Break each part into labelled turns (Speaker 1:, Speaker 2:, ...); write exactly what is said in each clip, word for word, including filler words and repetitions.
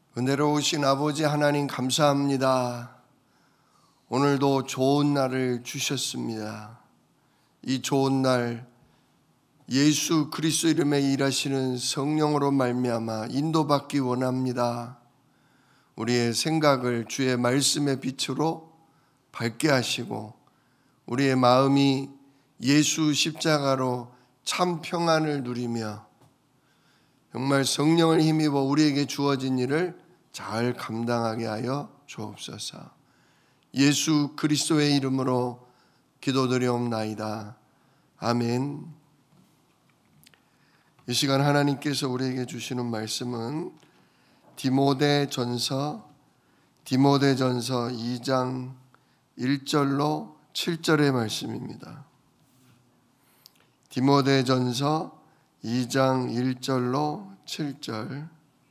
Speaker 1: 은혜로우신 아버지 하나님 감사합니다. 오늘도 좋은 날을 주셨습니다. 이 좋은 날 예수 그리스도 이름에 일하시는 성령으로 말미암아 인도받기 원합니다. 우리의 생각을 주의 말씀의 빛으로 밝게 하시고 우리의 마음이 예수 십자가로 참 평안을 누리며 정말 성령을 힘입어 우리에게 주어진 일을 잘 감당하게 하여 주옵소서. 예수 그리스도의 이름으로 기도드리옵나이다. 아멘. 이 시간 하나님께서 우리에게 주시는 말씀은 디모데전서 디모데전서 이 장 일 절로 칠 절의 말씀입니다. 디모데전서 이 장 일 절로 칠 절,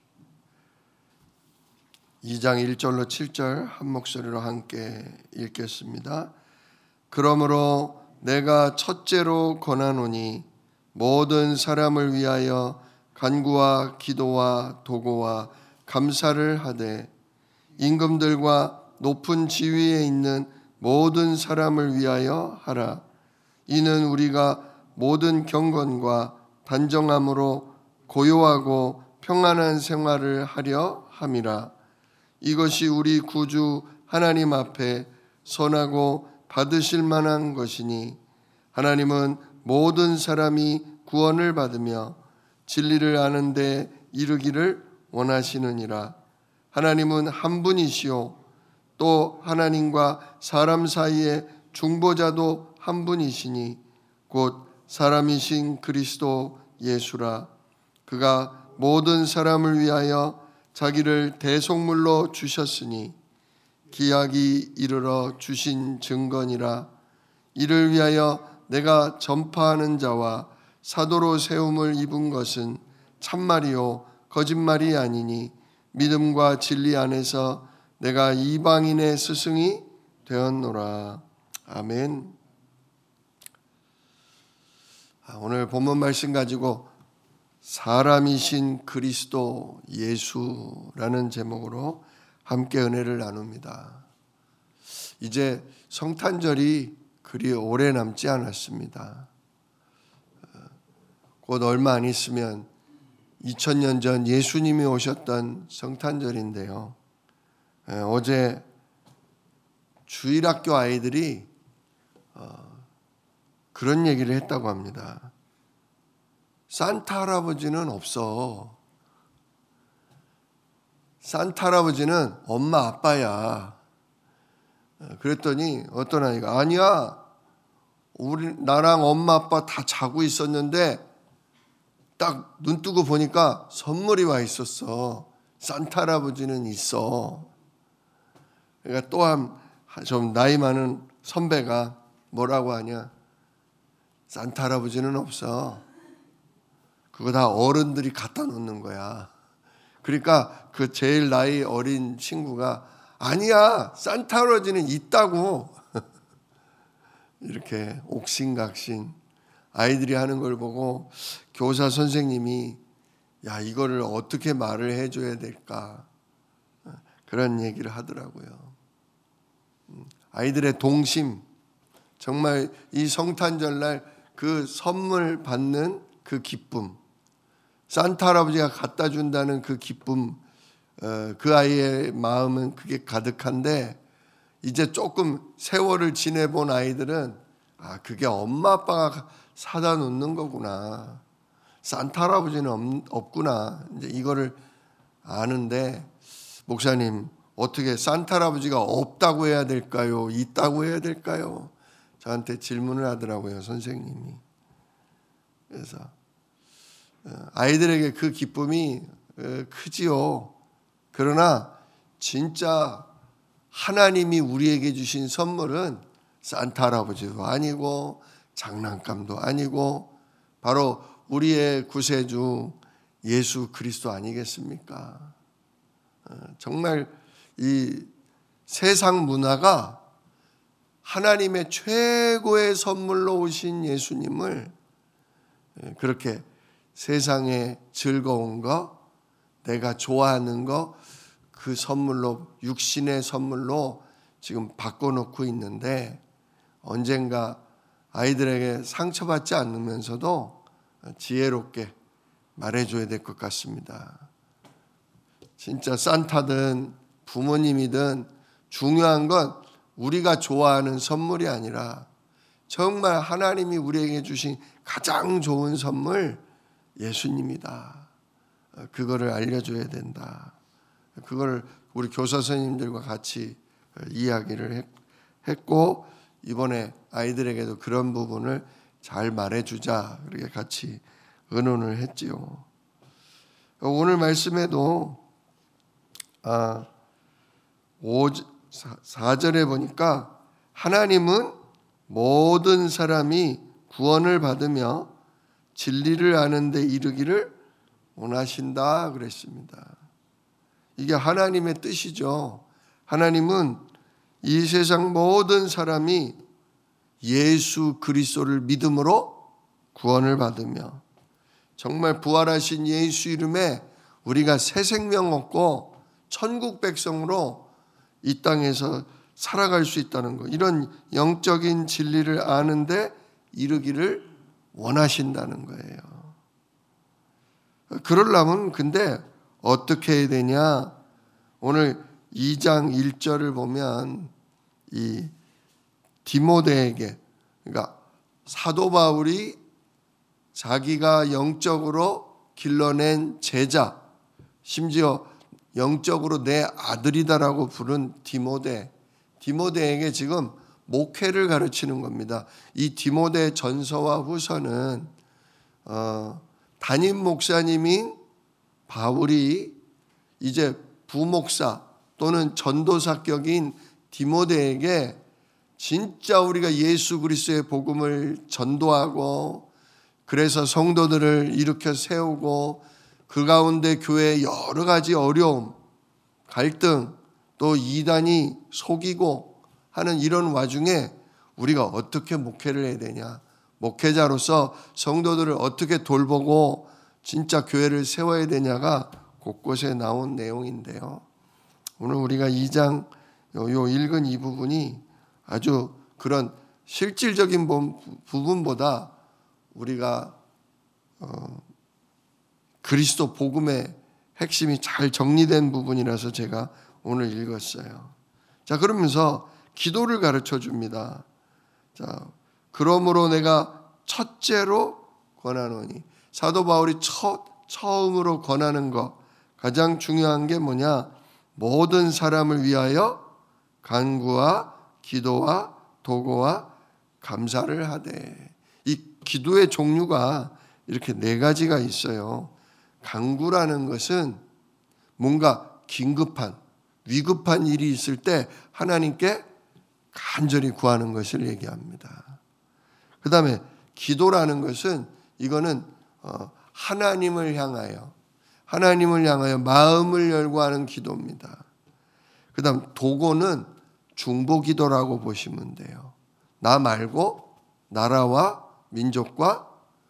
Speaker 1: 이 장 일 절로 칠 절 한 목소리로 함께 읽겠습니다. 그러므로 내가 첫째로 권하노니 모든 사람을 위하여 간구와 기도와 도고와 감사를 하되 임금들과 높은 지위에 있는 모든 사람을 위하여 하라. 이는 우리가 모든 경건과 단정함으로 고요하고 평안한 생활을 하려 함이라. 이것이 우리 구주 하나님 앞에 선하고 받으실 만한 것이니 하나님은 모든 사람이 구원을 받으며 진리를 아는 데 이르기를 원하시느니라. 하나님은 한 분이시요 또 하나님과 사람 사이의 중보자도 한 분이시니 곧 사람이신 그리스도 예수라. 그가 모든 사람을 위하여 자기를 대속물로 주셨으니 기약이 이르러 주신 증거니라. 이를 위하여 내가 전파하는 자와 사도로 세움을 입은 것은 참말이요 거짓말이 아니니 믿음과 진리 안에서 내가 이방인의 스승이 되었노라. 아멘. 오늘 본문 말씀 가지고 사람이신 그리스도 예수라는 제목으로 함께 은혜를 나눕니다. 이제 성탄절이 그리 오래 남지 않았습니다. 곧 얼마 안 있으면 이천 년 전 예수님이 오셨던 성탄절인데요. 어제 주일학교 아이들이 그런 얘기를 했다고 합니다. 산타 할아버지는 없어. 산타 할아버지는 엄마 아빠야. 그랬더니 어떤 아이가 아니야. 우리 나랑 엄마 아빠 다 자고 있었는데 딱 눈 뜨고 보니까 선물이 와 있었어. 산타 할아버지는 있어. 그러니까 또한 좀 나이 많은 선배가 뭐라고 하냐. 산타 할아버지는 없어. 그거 다 어른들이 갖다 놓는 거야. 그러니까 그 제일 나이 어린 친구가 아니야, 산타 할아버지는 있다고. 이렇게 옥신각신 아이들이 하는 걸 보고 교사 선생님이 야, 이거를 어떻게 말을 해줘야 될까, 그런 얘기를 하더라고요. 아이들의 동심, 정말 이 성탄절날 그 선물 받는 그 기쁨, 산타 할아버지가 갖다 준다는 그 기쁨, 그 아이의 마음은 그게 가득한데 이제 조금 세월을 지내본 아이들은 아, 그게 엄마 아빠가 사다 놓는 거구나. 산타 할아버지는 없구나. 이제 이거를 아는데 목사님, 어떻게 산타 할아버지가 없다고 해야 될까요? 있다고 해야 될까요? 저한테 질문을 하더라고요, 선생님이. 그래서 아이들에게 그 기쁨이 크지요. 그러나 진짜 하나님이 우리에게 주신 선물은 산타 할아버지도 아니고 장난감도 아니고 바로 우리의 구세주 예수 그리스도 아니겠습니까? 정말 이 세상 문화가 하나님의 최고의 선물로 오신 예수님을 그렇게 세상의 즐거운 거, 내가 좋아하는 거, 그 선물로, 육신의 선물로 지금 바꿔놓고 있는데, 언젠가 아이들에게 상처받지 않으면서도 지혜롭게 말해줘야 될 것 같습니다. 진짜 산타든 부모님이든 중요한 건 우리가 좋아하는 선물이 아니라 정말 하나님이 우리에게 주신 가장 좋은 선물, 예수님이다. 그거를 알려줘야 된다. 그걸 우리 교사 선생님들과 같이 이야기를 했고, 이번에 아이들에게도 그런 부분을 잘 말해주자, 그렇게 같이 의논을 했지요. 오늘 말씀에도 아, 사 절에 보니까 하나님은 모든 사람이 구원을 받으며 진리를 아는 데 이르기를 원하신다 그랬습니다. 이게 하나님의 뜻이죠. 하나님은 이 세상 모든 사람이 예수 그리스도를 믿음으로 구원을 받으며 정말 부활하신 예수 이름에 우리가 새 생명 얻고 천국 백성으로 이 땅에서 살아갈 수 있다는 것, 이런 영적인 진리를 아는데 이르기를 원하신다는 거예요. 그러려면 근데 어떻게 해야 되냐? 오늘 이 장 일 절을 보면 이 디모데에게, 그러니까 사도 바울이 자기가 영적으로 길러낸 제자, 심지어 영적으로 내 아들이다라고 부른 디모데, 디모데에게 지금 목회를 가르치는 겁니다. 이 디모데 전서와 후서는 어, 담임 목사님인 바울이 이제 부목사 또는 전도사격인 디모데에게 진짜 우리가 예수 그리스도의 복음을 전도하고 그래서 성도들을 일으켜 세우고 그 가운데 교회의 여러 가지 어려움, 갈등, 또 이단이 속이고 하는 이런 와중에 우리가 어떻게 목회를 해야 되냐, 목회자로서 성도들을 어떻게 돌보고 진짜 교회를 세워야 되냐가 곳곳에 나온 내용인데요. 오늘 우리가 이 장 요 읽은 이 부분이 아주 그런 실질적인 부분보다 우리가 어, 그리스도 복음의 핵심이 잘 정리된 부분이라서 제가 오늘 읽었어요. 자, 그러면서 기도를 가르쳐 줍니다. 자, 그러므로 내가 첫째로 권하노니, 사도 바울이 첫 처음으로 권하는 것, 가장 중요한 게 뭐냐? 모든 사람을 위하여 간구와 기도와 도고와 감사를 하되. 이 기도의 종류가 이렇게 네 가지가 있어요. 간구라는 것은 뭔가 긴급한, 위급한 일이 있을 때 하나님께 간절히 구하는 것을 얘기합니다. 그 다음에 기도라는 것은 이거는 하나님을 향하여 하나님을 향하여 마음을 열고 하는 기도입니다. 그 다음 도고는 중보기도라고 보시면 돼요. 나 말고 나라와 민족과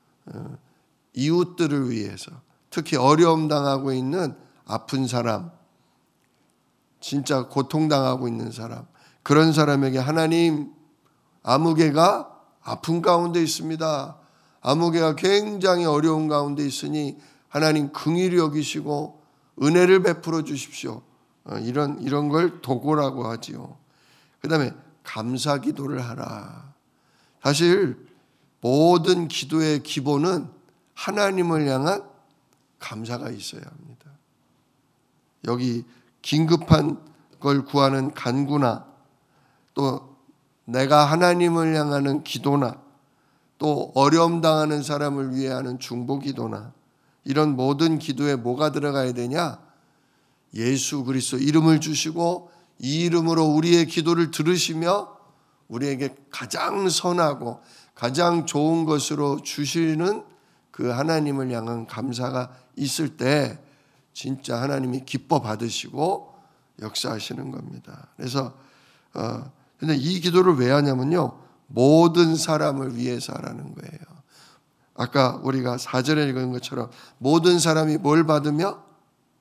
Speaker 1: 이웃들을 위해서, 특히 어려움 당하고 있는 아픈 사람, 진짜 고통당하고 있는 사람, 그런 사람에게 하나님, 아무개가 아픈 가운데 있습니다. 아무개가 굉장히 어려운 가운데 있으니 하나님 긍휼히 여기시고 은혜를 베풀어 주십시오. 이런 이런 걸 도고라고 하지요. 그다음에 감사 기도를 하라. 사실 모든 기도의 기본은 하나님을 향한 감사가 있어야 합니다. 여기 긴급한 걸 구하는 간구나, 또 내가 하나님을 향하는 기도나, 또 어려움 당하는 사람을 위해 하는 중보 기도나, 이런 모든 기도에 뭐가 들어가야 되냐? 예수 그리스도 이름을 주시고 이 이름으로 우리의 기도를 들으시며 우리에게 가장 선하고 가장 좋은 것으로 주시는 그 하나님을 향한 감사가 있을 때 진짜 하나님이 기뻐 받으시고 역사하시는 겁니다. 그래서 어, 근데 이 기도를 왜 하냐면요, 모든 사람을 위해서 하라는 거예요. 아까 우리가 사 절에 읽은 것처럼 모든 사람이 뭘 받으며?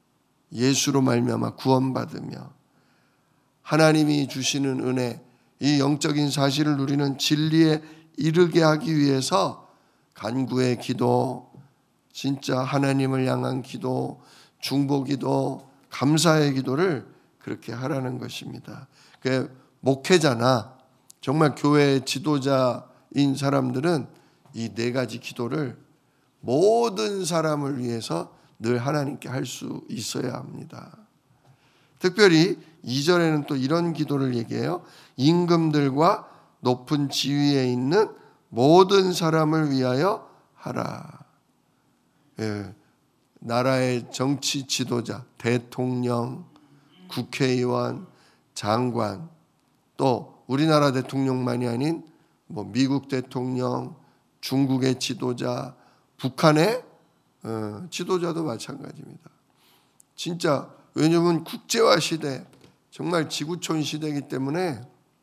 Speaker 1: 예수로 말미암아 구원받으며 하나님이 주시는 은혜, 이 영적인 사실을 누리는 진리에 이르게 하기 위해서 간구의 기도, 진짜 하나님을 향한 기도, 중보기도, 감사의 기도를 그렇게 하라는 것입니다. 그 목회자나 정말 교회의 지도자인 사람들은 이 네 가지 기도를 모든 사람을 위해서 늘 하나님께 할 수 있어야 합니다. 특별히 이 절에는 또 이런 기도를 얘기해요. 임금들과 높은 지위에 있는 모든 사람을 위하여 하라. 예, 나라의 정치 지도자, 대통령, 국회의원, 장관, 또 우리나라 대통령만이 아닌 뭐 미국 대통령, 중국의 지도자, 북한의 어, 지도자도 마찬가지입니다. 진짜 왜냐하면 국제화 시대, 정말 지구촌 시대이기 때문에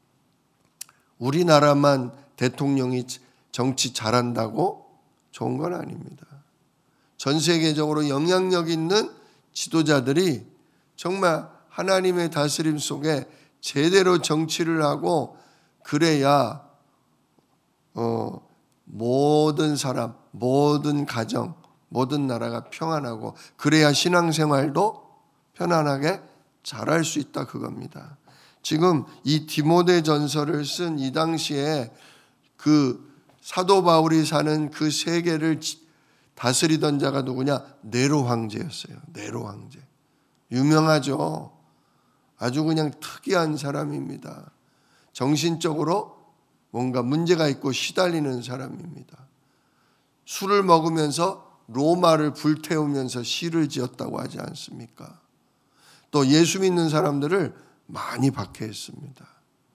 Speaker 1: 우리나라만 대통령이 정치 잘한다고 좋은 건 아닙니다. 전 세계적으로 영향력 있는 지도자들이 정말 하나님의 다스림 속에 제대로 정치를 하고 그래야 어, 모든 사람, 모든 가정, 모든 나라가 평안하고 그래야 신앙생활도 편안하게 잘할 수 있다 그겁니다. 지금 이 디모데 전서를 쓴 이 당시에 그 사도 바울이 사는 그 세계를 다스리던 자가 누구냐? 네로 황제였어요. 네로 황제. 유명하죠. 아주 그냥 특이한 사람입니다. 정신적으로 뭔가 문제가 있고 시달리는 사람입니다. 술을 먹으면서 로마를 불태우면서 시를 지었다고 하지 않습니까? 또 예수 믿는 사람들을 많이 박해했습니다.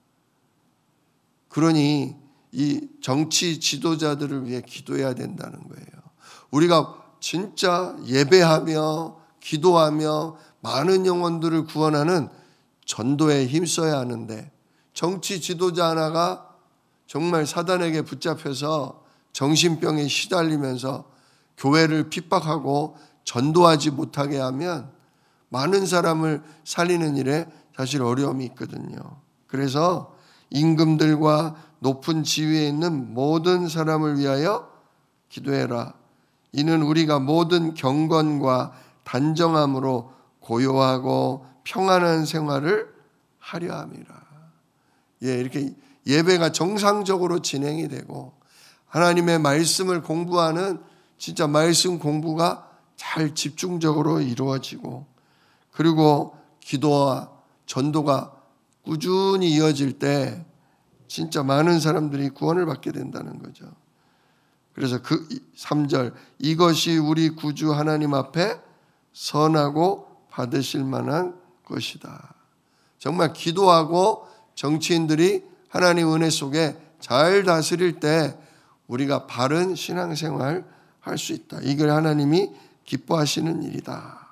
Speaker 1: 그러니 이 정치 지도자들을 위해 기도해야 된다는 거예요. 우리가 진짜 예배하며 기도하며 많은 영혼들을 구원하는 전도에 힘써야 하는데 정치 지도자 하나가 정말 사단에게 붙잡혀서 정신병에 시달리면서 교회를 핍박하고 전도하지 못하게 하면 많은 사람을 살리는 일에 사실 어려움이 있거든요. 그래서 임금들과 높은 지위에 있는 모든 사람을 위하여 기도해라. 이는 우리가 모든 경건과 단정함으로 고요하고 평안한 생활을 하려 함이라. 예, 이렇게 예배가 정상적으로 진행이 되고 하나님의 말씀을 공부하는 진짜 말씀 공부가 잘 집중적으로 이루어지고 그리고 기도와 전도가 꾸준히 이어질 때 진짜 많은 사람들이 구원을 받게 된다는 거죠. 그래서 그 삼 절 이것이 우리 구주 하나님 앞에 선하고 받으실 만한 것이다. 정말 기도하고 정치인들이 하나님 은혜 속에 잘 다스릴 때 우리가 바른 신앙생활 할 수 있다. 이걸 하나님이 기뻐하시는 일이다.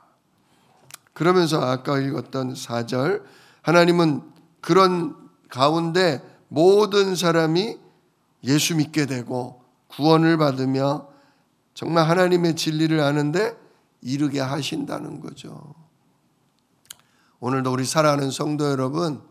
Speaker 1: 그러면서 아까 읽었던 사 절 하나님은 그런 가운데 모든 사람이 예수 믿게 되고 구원을 받으며 정말 하나님의 진리를 아는데 이르게 하신다는 거죠. 오늘도 우리 사랑하는 성도 여러분,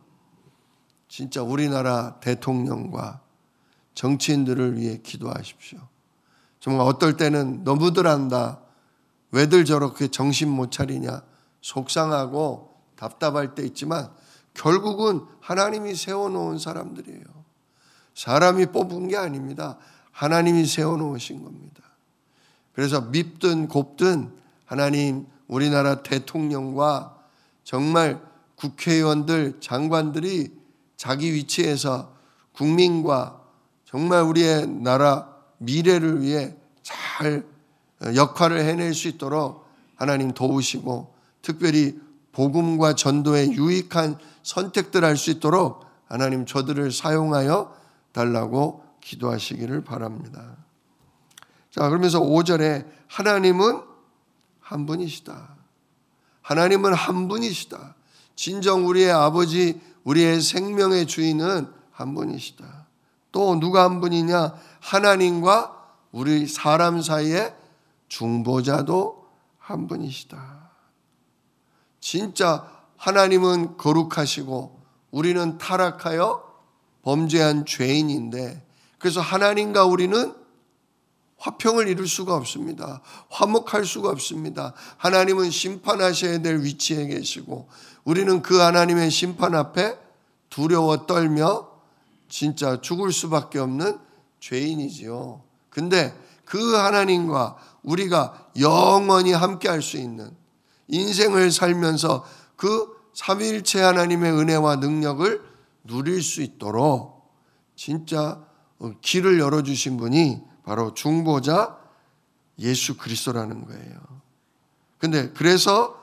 Speaker 1: 진짜 우리나라 대통령과 정치인들을 위해 기도하십시오. 정말 어떨 때는 너무들 한다. 왜들 저렇게 정신 못 차리냐. 속상하고 답답할 때 있지만 결국은 하나님이 세워놓은 사람들이에요. 사람이 뽑은 게 아닙니다. 하나님이 세워놓으신 겁니다. 그래서 밉든 곱든 하나님 우리나라 대통령과 정말 국회의원들, 장관들이 자기 위치에서 국민과 정말 우리의 나라 미래를 위해 잘 역할을 해낼 수 있도록 하나님 도우시고 특별히 복음과 전도에 유익한 선택들 할 수 있도록 하나님 저들을 사용하여 달라고 기도하시기를 바랍니다. 자, 그러면서 오 절에 하나님은 한 분이시다. 하나님은 한 분이시다. 진정 우리의 아버지, 우리의 생명의 주인은 한 분이시다. 또 누가 한 분이냐? 하나님과 우리 사람 사이의 중보자도 한 분이시다. 진짜 하나님은 거룩하시고 우리는 타락하여 범죄한 죄인인데, 그래서 하나님과 우리는 화평을 이룰 수가 없습니다. 화목할 수가 없습니다. 하나님은 심판하셔야 될 위치에 계시고 우리는 그 하나님의 심판 앞에 두려워 떨며 진짜 죽을 수밖에 없는 죄인이지요. 근데 그 하나님과 우리가 영원히 함께 할 수 있는 인생을 살면서 그 삼위일체 하나님의 은혜와 능력을 누릴 수 있도록 진짜 길을 열어주신 분이 바로 중보자 예수 그리스도라는 거예요. 근데 그래서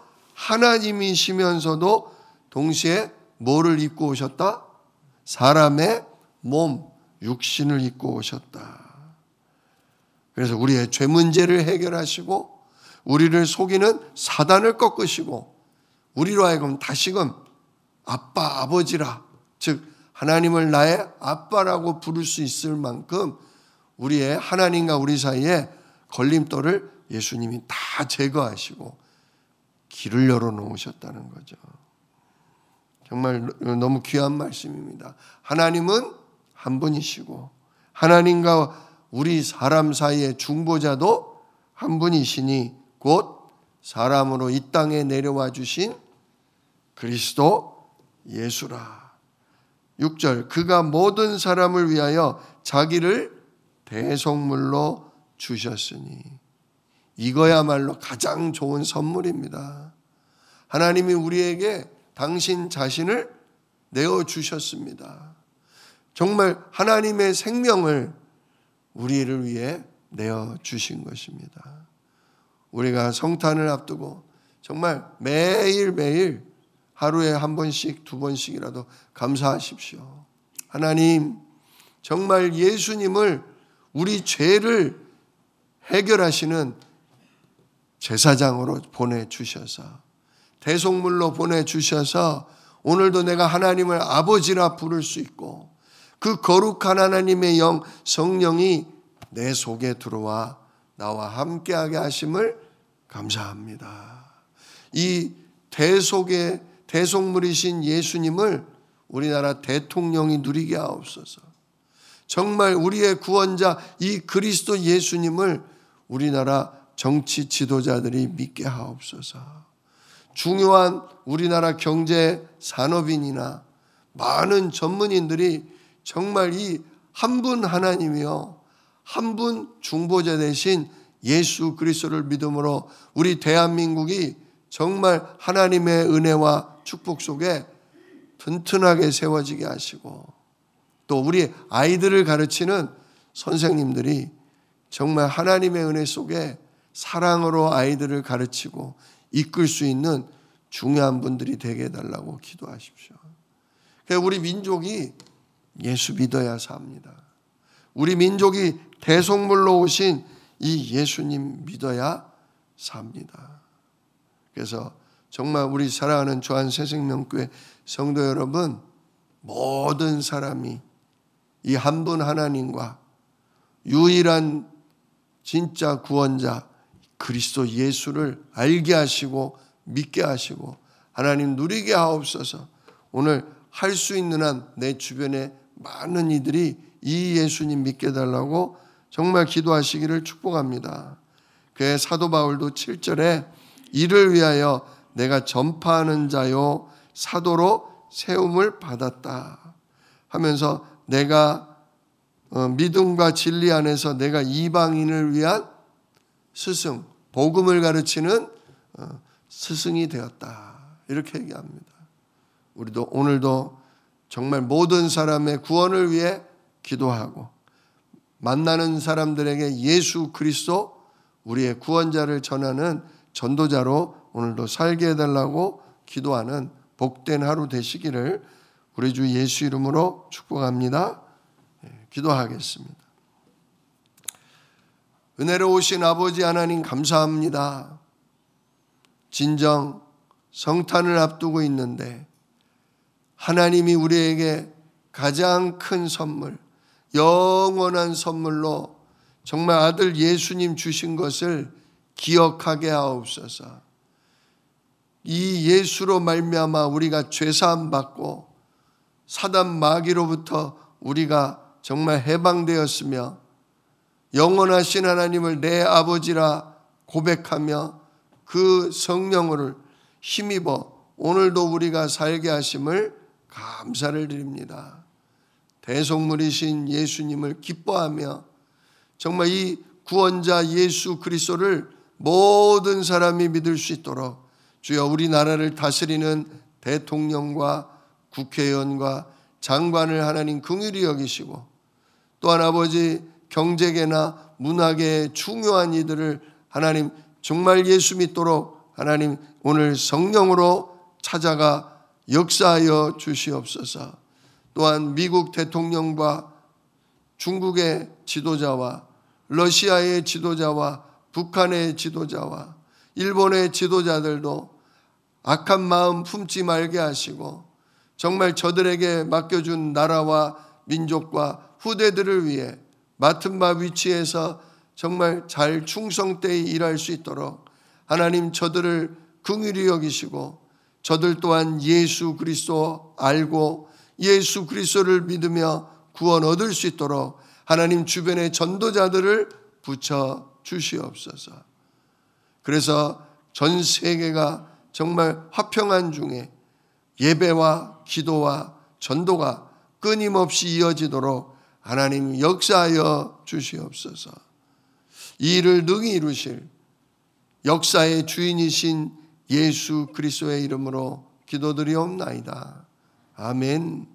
Speaker 1: 하나님이시면서도 동시에 뭐를 입고 오셨다? 사람의 몸, 육신을 입고 오셨다. 그래서 우리의 죄 문제를 해결하시고 우리를 속이는 사단을 꺾으시고 우리로 하여금 다시금 아빠, 아버지라, 즉 하나님을 나의 아빠라고 부를 수 있을 만큼 우리의 하나님과 우리 사이에 걸림돌을 예수님이 다 제거하시고 길을 열어놓으셨다는 거죠. 정말 너무 귀한 말씀입니다. 하나님은 한 분이시고 하나님과 우리 사람 사이의 중보자도 한 분이시니 곧 사람으로 이 땅에 내려와 주신 그리스도 예수라. 육 절, 그가 모든 사람을 위하여 자기를 대속물로 주셨으니, 이거야말로 가장 좋은 선물입니다. 하나님이 우리에게 당신 자신을 내어주셨습니다. 정말 하나님의 생명을 우리를 위해 내어주신 것입니다. 우리가 성탄을 앞두고 정말 매일매일 하루에 한 번씩 두 번씩이라도 감사하십시오. 하나님, 정말 예수님을 우리 죄를 해결하시는 제사장으로 보내주셔서 대속물로 보내주셔서 오늘도 내가 하나님을 아버지라 부를 수 있고 그 거룩한 하나님의 영 성령이 내 속에 들어와 나와 함께하게 하심을 감사합니다. 이 대속의 대속물이신 예수님을 우리나라 대통령이 누리게 하옵소서. 정말 우리의 구원자 이 그리스도 예수님을 우리나라 정치 지도자들이 믿게 하옵소서. 중요한 우리나라 경제 산업인이나 많은 전문인들이 정말 이 한 분 하나님이요, 한 분 중보자 되신 예수 그리스도를 믿음으로 우리 대한민국이 정말 하나님의 은혜와 축복 속에 튼튼하게 세워지게 하시고, 또 우리 아이들을 가르치는 선생님들이 정말 하나님의 은혜 속에 사랑으로 아이들을 가르치고 이끌 수 있는 중요한 분들이 되게 해달라고 기도하십시오. 우리 민족이 예수 믿어야 삽니다. 우리 민족이 대속물로 오신 이 예수님 믿어야 삽니다. 그래서 정말 우리 사랑하는 주한 새생명교회 성도 여러분, 모든 사람이 이 한 분 하나님과 유일한 진짜 구원자 그리스도 예수를 알게 하시고 믿게 하시고 하나님 누리게 하옵소서. 오늘 할 수 있는 한 내 주변에 많은 이들이 이 예수님 믿게 달라고 정말 기도하시기를 축복합니다. 그의 사도 바울도 칠 절에 이를 위하여 내가 전파하는 자요 사도로 세움을 받았다 하면서 내가 믿음과 진리 안에서 내가 이방인을 위한 스승, 복음을 가르치는 스승이 되었다, 이렇게 얘기합니다. 우리도 오늘도 정말 모든 사람의 구원을 위해 기도하고 만나는 사람들에게 예수 그리스도 우리의 구원자를 전하는 전도자로 오늘도 살게 해달라고 기도하는 복된 하루 되시기를 우리 주 예수 이름으로 축복합니다. 기도하겠습니다. 은혜로우신 아버지 하나님 감사합니다. 진정 성탄을 앞두고 있는데 하나님이 우리에게 가장 큰 선물, 영원한 선물로 정말 아들 예수님 주신 것을 기억하게 하옵소서. 이 예수로 말미암아 우리가 죄사함 받고 사단 마귀로부터 우리가 정말 해방되었으며 영원하신 하나님을 내 아버지라 고백하며 그 성령을 힘입어 오늘도 우리가 살게 하심을 감사를 드립니다. 대속물이신 예수님을 기뻐하며 정말 이 구원자 예수 그리스도를 모든 사람이 믿을 수 있도록 주여 우리나라를 다스리는 대통령과 국회의원과 장관을 하나님 긍휼히 여기시고 또한 아버지 경제계나 문화계의 중요한 이들을 하나님 정말 예수 믿도록 하나님 오늘 성령으로 찾아가 역사하여 주시옵소서. 또한 미국 대통령과 중국의 지도자와 러시아의 지도자와 북한의 지도자와 일본의 지도자들도 악한 마음 품지 말게 하시고 정말 저들에게 맡겨준 나라와 민족과 후대들을 위해 맡은 바 위치에서 정말 잘 충성되이 일할 수 있도록 하나님 저들을 긍휼히 여기시고 저들 또한 예수 그리스도 알고 예수 그리스도를 믿으며 구원 얻을 수 있도록 하나님 주변의 전도자들을 붙여 주시옵소서. 그래서 전 세계가 정말 화평한 중에 예배와 기도와 전도가 끊임없이 이어지도록 하나님 역사하여 주시옵소서. 이 일을 능히 이루실 역사의 주인이신 예수 그리스도의 이름으로 기도드리옵나이다. 아멘.